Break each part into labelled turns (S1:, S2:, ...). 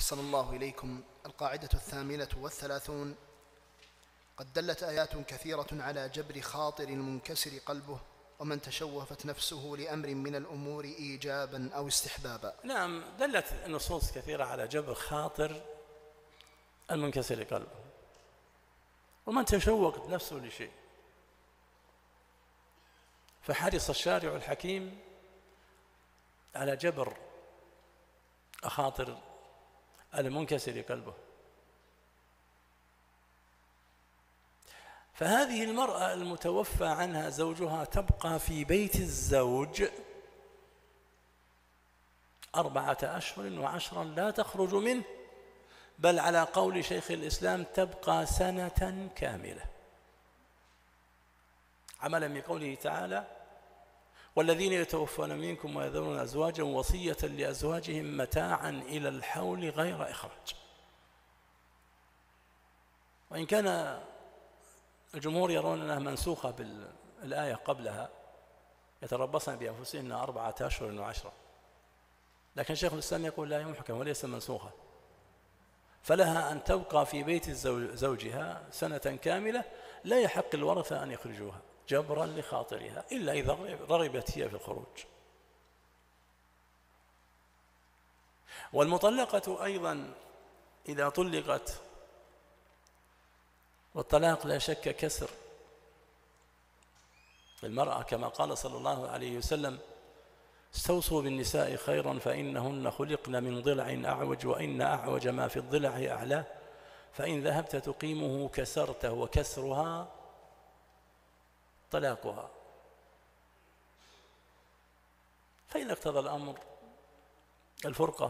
S1: أحسن الله إليكم. القاعدة 38. قد دلت آيات كثيرة على جبر خاطر المنكسر قلبه ومن تشوفت نفسه لأمر من الأمور إيجابا أو استحبابا.
S2: نعم، دلت نصوص كثيرة على جبر خاطر المنكسر قلبه ومن تشوقت نفسه لشيء، فحرص الشارع الحكيم على جبر خاطر المنكسر قلبه. فهذه المرأة المتوفى عنها زوجها تبقى في بيت الزوج 4 أشهر و10 لا تخرج منه، بل على قول شيخ الإسلام تبقى سنة كاملة، عملا بقوله تعالى: والذين يتوفون منكم ويذرون أزواجا وصية لأزواجهم متاعا إلى الحول غير إخراج. وإن كان الجمهور يرون أنها منسوخة بالآية قبلها يتربصن بأنفسهن 4 أشهر و10، لكن شيخ الإسلام يقول لا يمحكم وليس منسوخة، فلها أن تبقى في بيت زوجها سنة كاملة، لا يحق الورثة أن يخرجوها جبرا لخاطرها إلا إذا رغبت هي في الخروج. والمطلقة أيضا إذا طلقت، والطلاق لا شك كسر المرأة كما قال صلى الله عليه وسلم: استوصوا بالنساء خيرا فإنهن خلقن من ضلع أعوج وإن أعوج ما في الضلع أعلاه فإن ذهبت تقيمه كسرته وكسرها طلاقها. فإن اقتضى الأمر الفرقة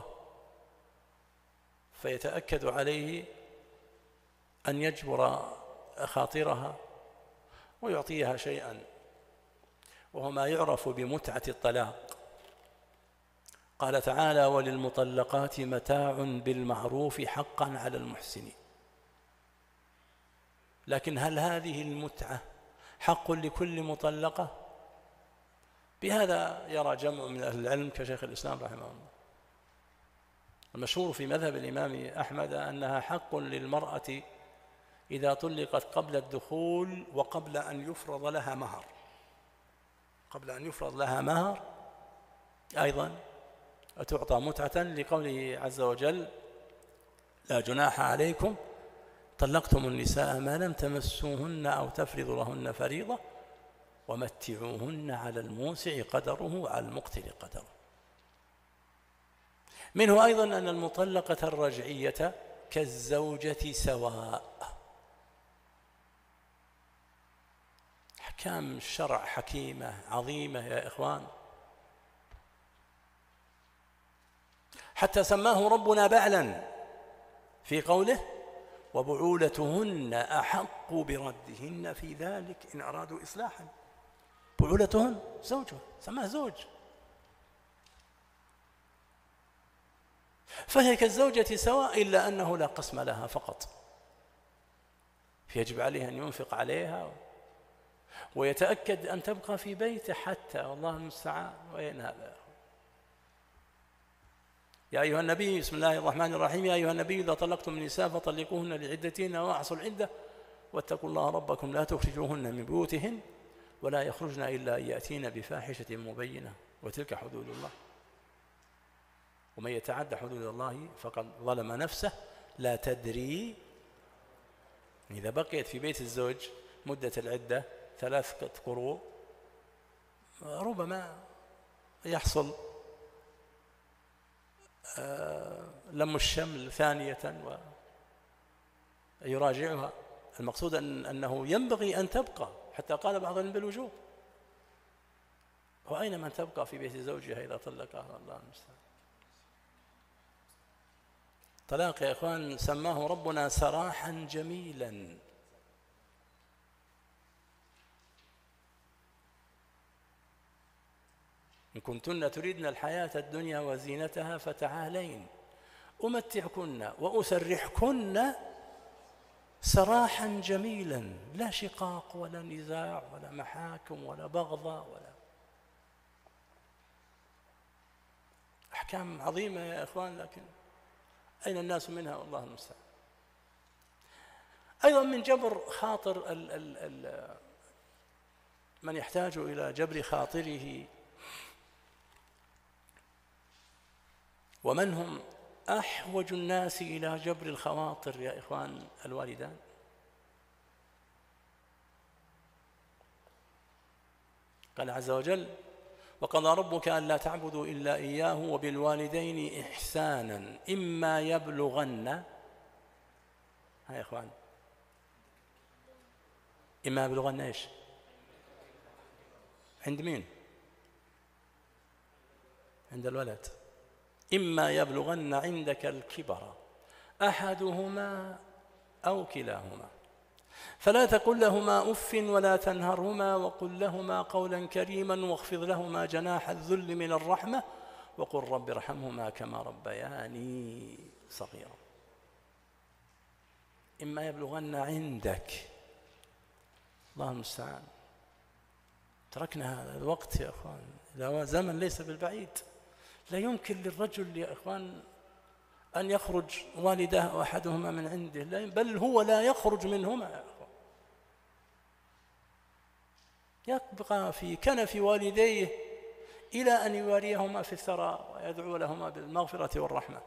S2: فيتأكد عليه أن يجبر خاطرها ويعطيها شيئا، وهو ما يعرف بمتعة الطلاق. قال تعالى: وللمطلقات متاع بالمعروف حقا على المحسنين. لكن هل هذه المتعة حق لكل مطلقة؟ بهذا يرى جمع من أهل العلم كشيخ الإسلام رحمه الله. المشهور في مذهب الإمام أحمد أنها حق للمرأة إذا طلقت قبل الدخول وقبل أن يفرض لها مهر، قبل أن يفرض لها مهر أيضا تعطى متعة، لقوله عز وجل: لا جناح عليكم طلقتم النساء ما لم تمسوهن أو تفرضوا لهن فريضة ومتعوهن على الموسع قدره وعلى المقتر قدره. منه أيضا أن المطلقة الرجعية كالزوجة سواء. أحكام الشرع حكيمة عظيمة يا إخوان، حتى سماه ربنا بعلا في قوله: وبعولتهن أحق بردهن في ذلك إن أرادوا إصلاحا. بعولتهن زوجها، سماه زوج، فهي كالزوجة سواء، إلا أنه لا قسم لها فقط، فيجب عليه أن ينفق عليها ويتأكد أن تبقى في بيته حتى، والله المستعان، وين هذا. يا أيها النبي، بسم الله الرحمن الرحيم: يا أيها النبي إذا طلقتم النساء فطلقوهن لعدتهن وأحصوا العدة واتقوا الله ربكم لا تخرجوهن من بيوتهن ولا يخرجن إلا أن يأتين بفاحشة مبينة وتلك حدود الله ومن يتعد حدود الله فقد ظلم نفسه لا تدري. إذا بقيت في بيت الزوج مدة العدة 3 قروء ربما يحصل لم الشمل ثانية ويراجعها. المقصود أنه ينبغي أن تبقى، حتى قال بعضهم بالوجوب. وأين من تبقى في بيت زوجها إذا طلقها؟ الله المستعان. طلاق يا إخوان سماه ربنا سراحا جميلا. إن كنتن تريدن الحياة الدنيا وزينتها فتعالين أمتعكن وأسرحكن سراحا جميلا، لا شقاق ولا نزاع ولا محاكم ولا بغضة ولا أحكام عظيمة يا إخوان. لكن أين الناس منها والله المستعان. أيضا من جبر خاطر من يحتاج إلى جبر خاطره، ومن هم أحوج الناس إلى جبر الخواطر يا إخوان؟ الوالدان. قال عز وجل: وقضى ربك ألا تعبدوا إلا إياه وبالوالدين إحسانا إما يبلغن، ها يا إخوان، إما يبلغن إيش؟ عند مين؟ عند الولد. إما يبلغن عندك الكبر أحدهما أو كلاهما فلا تقل لهما أف ولا تنهرهما وقل لهما قولا كريما واخفض لهما جناح الذل من الرحمة وقل رب ارحمهما كما ربياني صغيرا. إما يبلغن عندك، الله المستعان. تركنا هذا الوقت يا أخوان، لا زمن ليس بالبعيد، لا يمكن للرجل يا إخوان أن يخرج والده أحدهما من عنده، بل هو لا يخرج منهما يا أخوان، يبقى في كنف والديه إلى أن يواريهما في الثراء ويدعو لهما بالمغفرة والرحمة.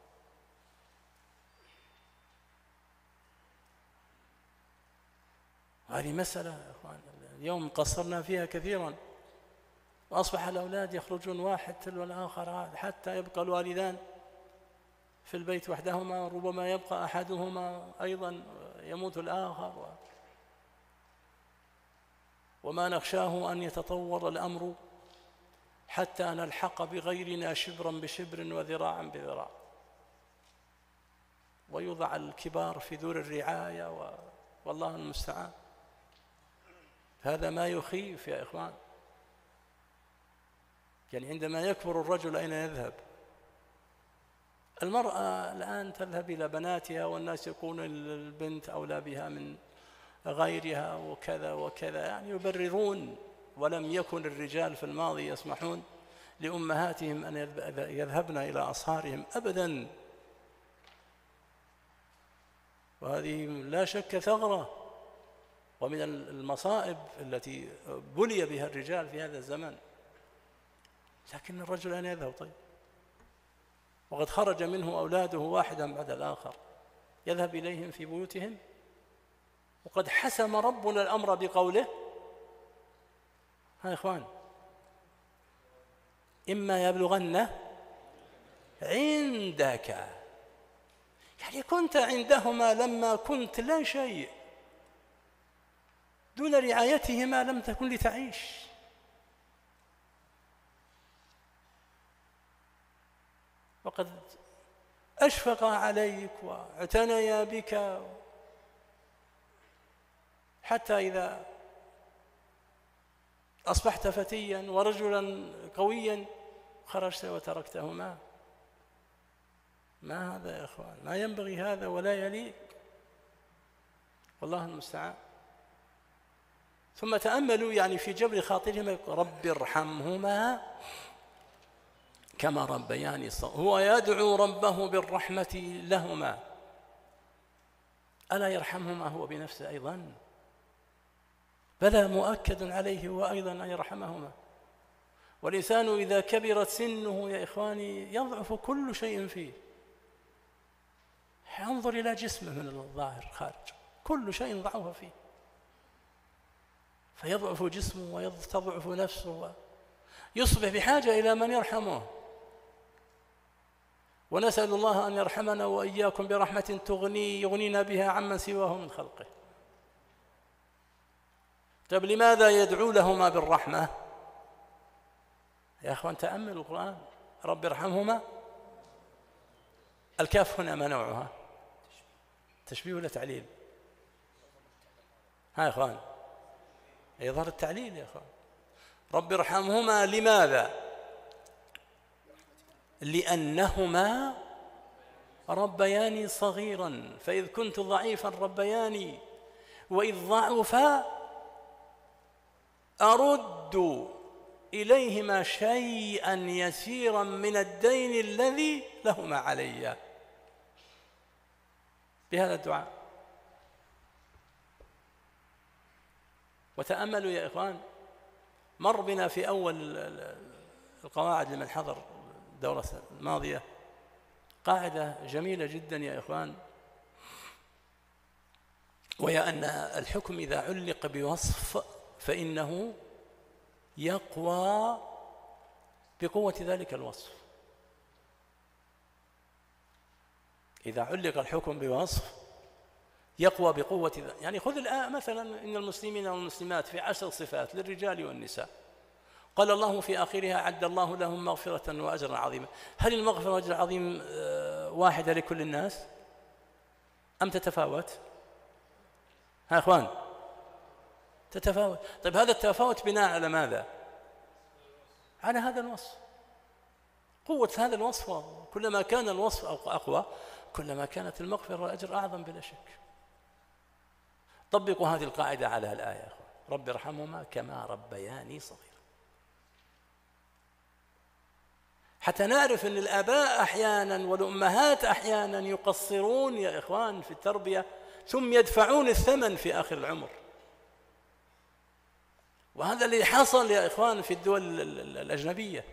S2: هذه مسألة يا أخوان اليوم قصرنا فيها كثيرا، وأصبح الأولاد يخرجون واحد تلو الآخر حتى يبقى الوالدان في البيت وحدهما، ربما يبقى أحدهما أيضا يموت الآخر، وما نخشاه أن يتطور الأمر حتى نلحق بغيرنا شبرا بشبر وذراعا بذراع، ويوضع الكبار في دور الرعاية والله المستعان. هذا ما يخيف يا إخوان. يعني عندما يكبر الرجل أين يذهب؟ المرأة الآن تذهب إلى بناتها، والناس يقولون البنت أولى بها من غيرها وكذا وكذا، يعني يبررون. ولم يكن الرجال في الماضي يسمحون لأمهاتهم أن يذهبن إلى أصهارهم أبدا، وهذه لا شك ثغرة ومن المصائب التي بلي بها الرجال في هذا الزمن. لكن الرجل أين يذهب؟ طيب، وقد خرج منه أولاده واحدا بعد الآخر، يذهب إليهم في بيوتهم، وقد حسم ربنا الأمر بقوله: ها يا إخوان، إما يبلغن عندك، يعني كنت عندهما لما كنت لا شيء، دون رعايتهما لم تكن لتعيش. وقد أشفق عليك واعتنيا بك، حتى إذا أصبحت فتيا ورجلا قويا خرجت وتركتهما. ما هذا يا إخوان؟ ما ينبغي هذا ولا يليق، والله المستعان. ثم تأملوا يعني في جبر خاطرهما: رب ارحمهما كما ربياني صغيرا. هو يدعو ربه بالرحمة لهما، ألا يرحمهما هو بنفسه أيضا؟ بلى، مؤكد عليه هو أيضا أن يرحمهما. والإنسان إذا كبرت سنه يا إخواني يضعف كل شيء فيه. انظر إلى جسمه من الظاهر خارج، كل شيء ضعف فيه، فيضعف جسمه وتضعف نفسه، يصبح بحاجة إلى من يرحمه. ونسأل الله أن يرحمنا وإياكم برحمة يغنينا بها عمن سواه من خلقه. طيب، لماذا يدعو لهما بالرحمة؟ يا أخوان تأملوا القرآن: رب ارحمهما. الكاف هنا ما نوعها؟ تشبيه ولا تعليل؟ ها يا أخوان، يظهر التعليل يا أخوان. رب ارحمهما لماذا؟ لأنهما ربياني صغيرا، فإذ كنت ضعيفا ربياني، وإذ ضعفا أرد إليهما شيئا يسيرا من الدين الذي لهما علي. بهذا الدعاء. وتأملوا يا إخوان، مر بنا في أول القواعد لمن حضر الدورة الماضية قاعدة جميلة جدا يا إخوان، وهي أن الحكم إذا علق بوصف فإنه يقوى بقوة ذلك الوصف. إذا علق الحكم بوصف يقوى بقوة ذلك. يعني خذ الآن مثلا إن المسلمين والمسلمات في 10 صفات للرجال والنساء، قال الله في آخرها عد الله لهم مغفرة وأجرا عظيما. هل المغفرة والأجر العظيم واحدة لكل الناس أم تتفاوت؟ ها أخوان، تتفاوت. طيب هذا التفاوت بناء على ماذا؟ على هذا الوصف، قوة هذا الوصف. كلما كان الوصف أقوى كلما كانت المغفرة والأجر أعظم بلا شك. طبقوا هذه القاعدة على الآية: رب ارحمهما كما ربياني صغيرا. حتى نعرف أن الآباء أحيانا والأمهات أحيانا يقصرون يا إخوان في التربية ثم يدفعون الثمن في آخر العمر. وهذا اللي حصل يا إخوان في الدول الأجنبية،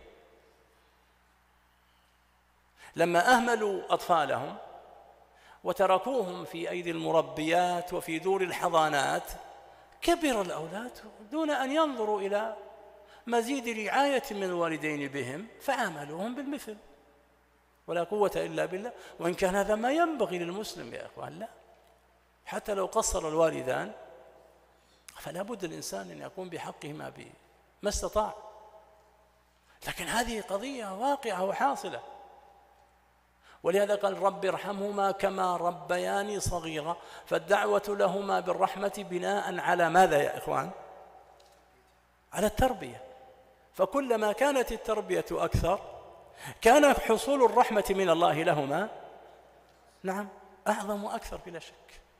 S2: لما أهملوا أطفالهم وتركوهم في أيدي المربيات وفي دور الحضانات كبر الأولاد دون أن ينظروا إلى مزيد رعاية من الوالدين بهم، فعاملوهم بالمثل. ولا قوة إلا بالله. وإن كان هذا ما ينبغي للمسلم يا إخوان، لا، حتى لو قصر الوالدان فلا بد الإنسان أن يقوم بحقهما ما استطاع. لكن هذه قضية واقعة وحاصلة. ولهذا قال رب ارحمهما كما ربياني صغيرا. فالدعوة لهما بالرحمة بناء على ماذا يا إخوان؟ على التربية. فكلما كانت التربية أكثر كان حصول الرحمة من الله لهما نعم أعظم وأكثر بلا شك.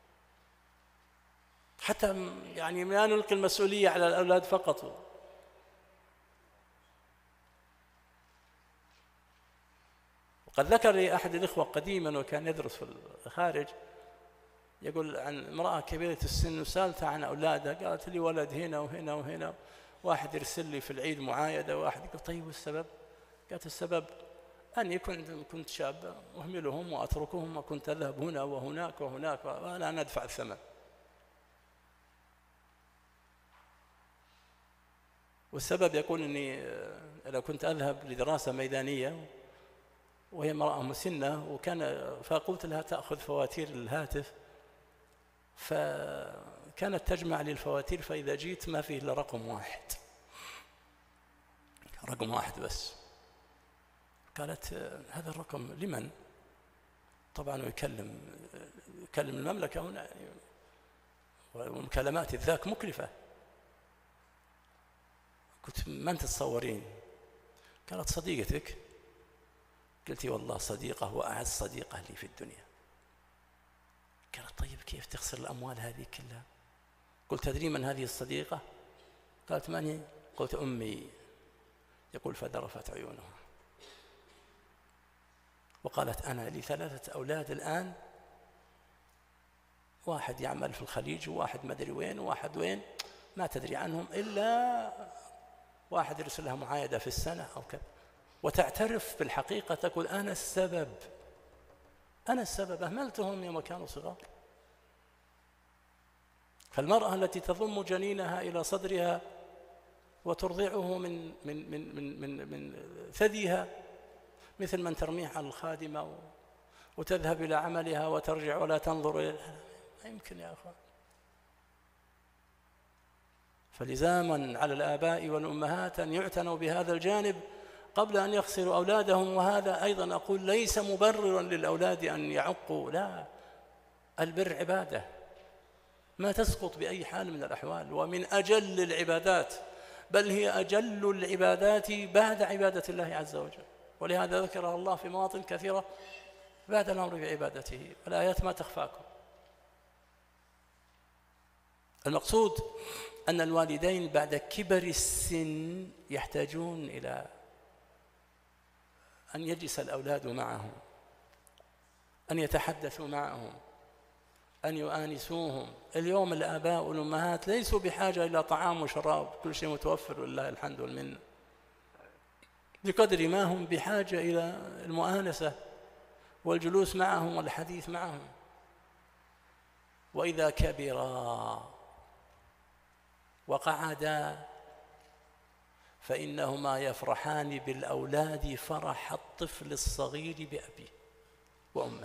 S2: حتى يعني لا نلقي المسؤولية على الأولاد فقط. وقد ذكر لي أحد الإخوة قديما وكان يدرس في الخارج، يقول عن امرأة كبيرة السن وسألتها عن أولادها، قالت لي ولد هنا وهنا وهنا، واحد يرسل لي في العيد معايدة، واحد يقول طيب والسبب؟ قالت السبب أني كنت شاب أهملهم وأتركهم وكنت أذهب هنا وهناك وهناك وأنا أنا أدفع الثمن. والسبب يقول أني لو كنت أذهب لدراسة ميدانية وهي امرأة مسنة فقلت لها تأخذ فواتير الهاتف، فكانت تجمع لي الفواتير، فإذا جيت ما فيه إلا رقم واحد بس. قالت هذا الرقم لمن؟ طبعا يكلم المملكة هنا يعني، والمكالمات الذاك مكلفة. قلت من تتصورين؟ قالت صديقتك. قلت والله صديقة وأعز صديقة لي في الدنيا. قالت طيب كيف تخسر الأموال هذه كلها؟ قلت تدري من هذه الصديقة؟ قالت من هي؟ قلت أمي. يقول فذرفت عيونها وقالت أنا لي 3 أولاد الآن، واحد يعمل في الخليج وواحد ما أدري وين وواحد وين، ما تدري عنهم إلا واحد يرسل لها معايدة في السنة أو كذا. وتعترف بالحقيقة، تقول أنا السبب أهملتهم يوم كانوا صغار. فالمرأة التي تضم جنينها إلى صدرها وترضعه من ثديها مثل من ترميه على الخادمة وتذهب إلى عملها وترجع ولا تنظر إليها، ما يمكن يا أخوان. فلزاما على الآباء والأمهات أن يعتنوا بهذا الجانب قبل أن يخسروا أولادهم. وهذا أيضا أقول ليس مبررا للأولاد أن يعقوا، لا، البر عبادة ما تسقط بأي حال من الأحوال، ومن أجل العبادات، بل هي أجل العبادات بعد عبادة الله عز وجل. ولهذا ذكرها الله في مواطن كثيرة بعد الأمر بعبادته، والآيات ما تخفاكم. المقصود أن الوالدين بعد كبر السن يحتاجون إلى أن يجلس الأولاد معهم، أن يتحدثوا معهم، أن يؤانسوهم. اليوم الآباء والأمهات ليسوا بحاجة إلى طعام وشراب، كل شيء متوفر ولله الحمد والمنة، بقدر ما هم بحاجة إلى المؤانسة والجلوس معهم والحديث معهم. وإذا كبرا وقعدا فإنهما يفرحان بالأولاد فرح الطفل الصغير بأبيه وأمه.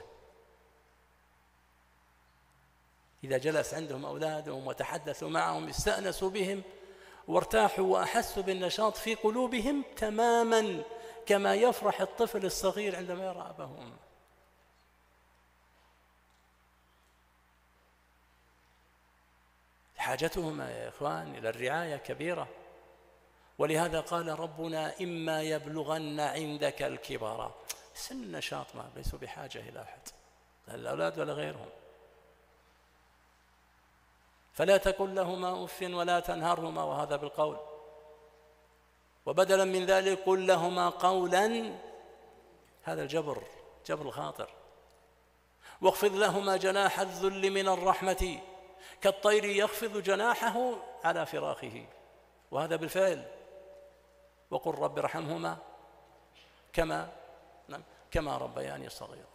S2: إذا جلس عندهم أولادهم وتحدثوا معهم استأنسوا بهم وارتاحوا وأحسوا بالنشاط في قلوبهم تماما كما يفرح الطفل الصغير عندما يرى أباه وأمه. حاجتهما يا إخوان إلى الرعاية كبيرة، ولهذا قال ربنا إما يبلغن عندك الكبر، سن النشاط ما ليسوا بحاجة إلى أحد، لا الأولاد ولا غيرهم. فلا تقل لهما أف ولا تنهرهما، وهذا بالقول، وبدلا من ذلك قل لهما قولا، هذا الجبر، جبر الخاطر. واخفض لهما جناح الذل من الرحمة كالطير يخفض جناحه على فراخه، وهذا بالفعل. وقل رب ارحمهما كما ربياني صغيرا.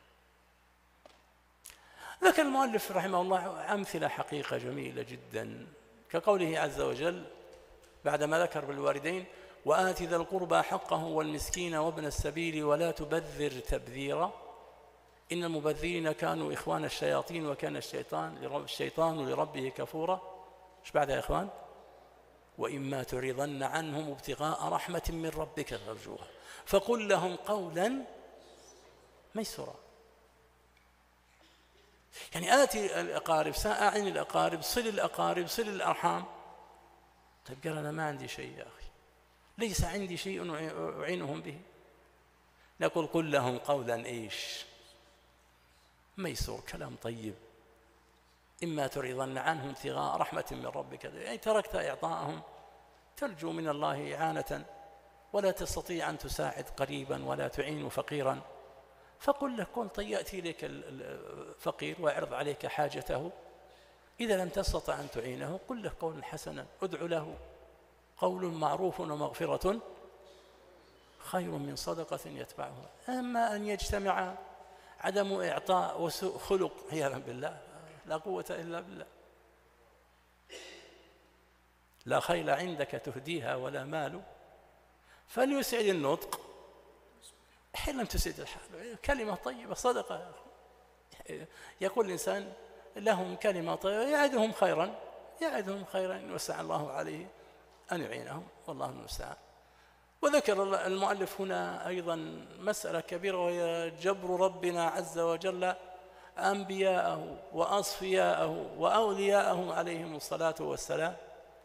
S2: ذكر المؤلف رحمه الله أمثلة حقيقة جميلة جدا، كقوله عز وجل بعدما ذكر بالوالدين: وآت ذا القربى حقه والمسكين وابن السبيل ولا تبذر تبذيرا إن المبذرين كانوا إخوان الشياطين وكان الشيطان لربه كفورا. ايش بعدها يا إخوان؟ وإما تعرضن عنهم ابتغاء رحمة من ربك ترجوها فقل لهم قولا ميسورا. يعني آتي الأقارب، أعن الأقارب، صل الأقارب، صل الأرحام. طيب قال أنا ما عندي شيء يا أخي، ليس عندي شيء أعينهم به. نقول قل لهم قولا إيش؟ ميسور، كلام طيب. إما تعرضن عنهم ابتغاء رحمة من ربك، يعني تركت إعطاءهم ترجو من الله إعانة ولا تستطيع أن تساعد قريبا ولا تعين فقيرا، فقل له قل طيب يأتي لك الفقير ويعرض عليك حاجته، إذا لم تستطع أن تعينه قل له قولا حسنا، ادع له. قول معروف ومغفرة خير من صدقة يتبعها. أما أن يجتمع عدم إعطاء وسوء خلق عياذا بالله، لا قوة إلا بالله. لا خيل عندك تهديها ولا مال فليسعد النطق حين لم تسعد الحال. كلمة طيبة صدقة. يقول الإنسان لهم كلمة طيبة يعدهم خيرا إن وسع الله عليه أن يعينهم، والله المستعان. وذكر المؤلف هنا أيضا مسألة كبيرة، وهي جبر ربنا عز وجل أنبياءه وأصفياءه وأولياءه عليهم الصلاة والسلام.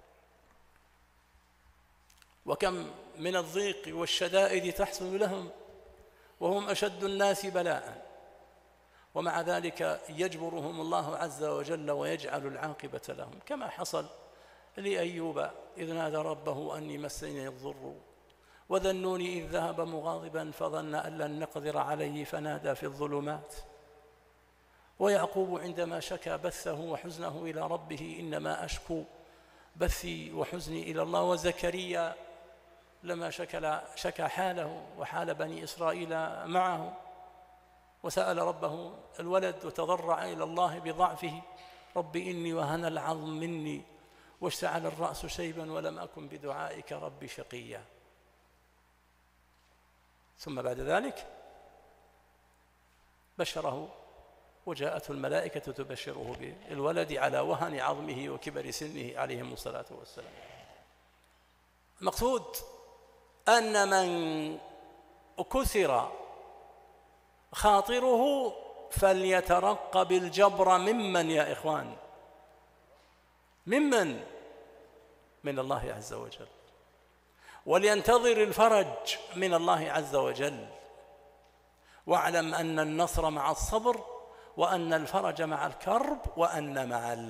S2: وكم من الضيق والشدائد تحصل لهم وهم أشد الناس بلاء، ومع ذلك يجبرهم الله عز وجل ويجعل العاقبة لهم، كما حصل لأيوب إذ نادى ربه أني مسني الضر وذنوني إذ ذهب مغاضبا فظن أن لن نقدر عليه فنادى في الظلمات. ويعقوب عندما شكى بثه وحزنه إلى ربه إنما أشكو بثي وحزني إلى الله. وزكريا لما شكى حاله وحال بني إسرائيل معه وسأل ربه الولد وتضرع إلى الله بضعفه: رب إني وهن العظم مني واشتعل الرأس شيبا ولم أكن بدعائك رب شقيا. ثم بعد ذلك بشره وجاءته الملائكة تبشره بالولد على وهن عظمه وكبر سنه عليهم الصلاة والسلام. المقصود أن من كثر خاطره فليترقب الجبر ممن يا إخوان؟ ممن؟ من الله عز وجل، ولينتظر الفرج من الله عز وجل. واعلم أن النصر مع الصبر وأن الفرج مع الكرب وأن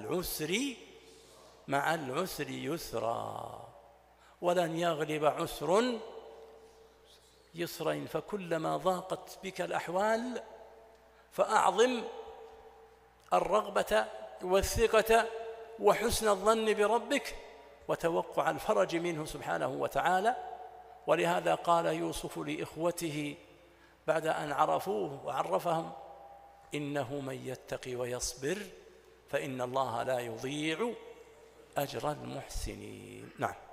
S2: مع العسر يسرا، ولن يغلب عسر يسرين. فكلما ضاقت بك الأحوال فأعظم الرغبة والثقة وحسن الظن بربك وتوقع الفرج منه سبحانه وتعالى. ولهذا قال يوسف لإخوته بعد أن عرفوه وعرفهم: إنه من يتقي ويصبر فإن الله لا يضيع أجر المحسنين. نعم.